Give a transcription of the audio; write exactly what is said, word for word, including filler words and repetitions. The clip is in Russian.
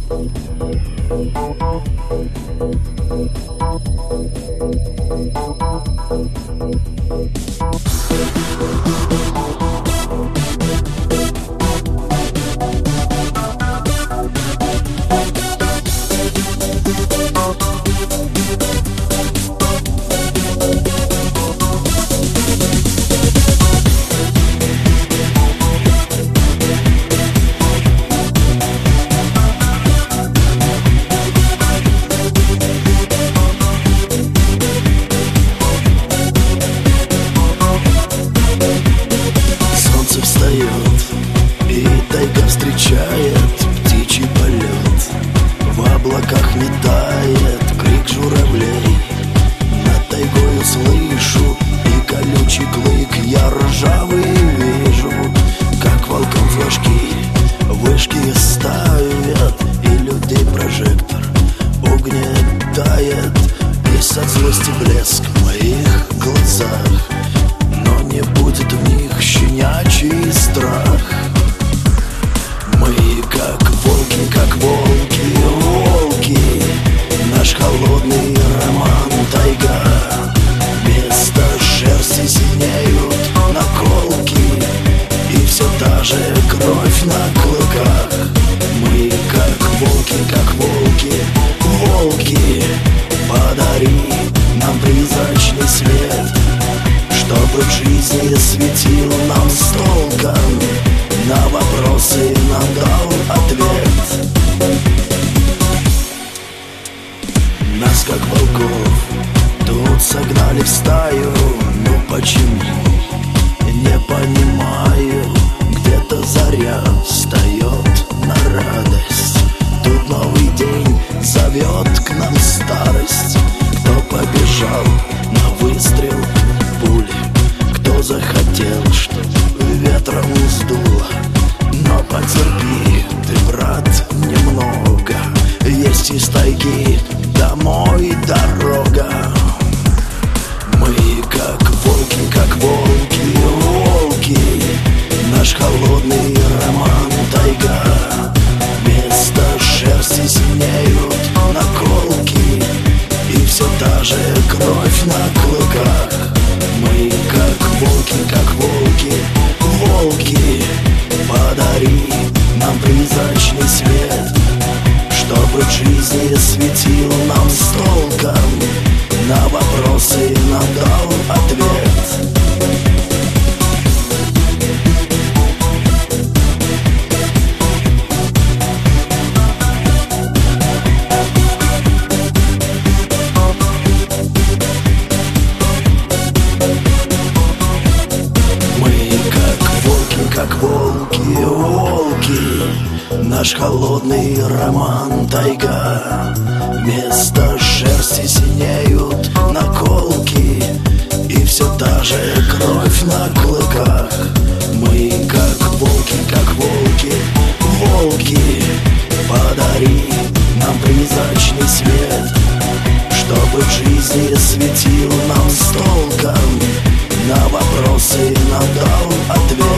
И тайга встречает птичий полет. В облаках не тает крик журавлей. Над тайгою слышу и колючий клык. Я ржавый вижу, как волком флажки вышки ставят, и люди прожектор угнетает. Есть от злости блеск в моих глазах, но не будет в них щенячий страх. Мы как волки, как волки, волки. Наш холодный роман тайга. Вместо шерсти синеют наколки, и все та же кровь на клыках. Мы как волки, как волки, волки. Подари нам призрачный свет, чтобы в жизни светил нам с толком, на вопросы нам дал ответ. Нас как волков тут согнали в стаю. Ну почему? Не понимаю. Где-то заря встает на радость. Тут новый день зовет к нам старость. Кто побежал на выстрел пули, кто захотел, чтоб ветром сдуло. Но потерпи ты, брат, немного. Есть из тайги домой дорога. Мы как волки, как волки, волки. Наш холодный роман тайга. Вместо шерсти синеют наколки, и все та же кровь на клыках. Мы как волки, как волки, волки. Подари нам призрачный свет, чтобы в жизни светил нам с толком, на вопросы нам дал ответ. Как волки, волки. Наш холодный роман тайга. Вместо шерсти синеют наколки, и все та же кровь на клыках. Мы как волки, как волки, волки. Подари нам призрачный свет, чтобы в жизни светил нам с толком, на вопросы нам дал ответ.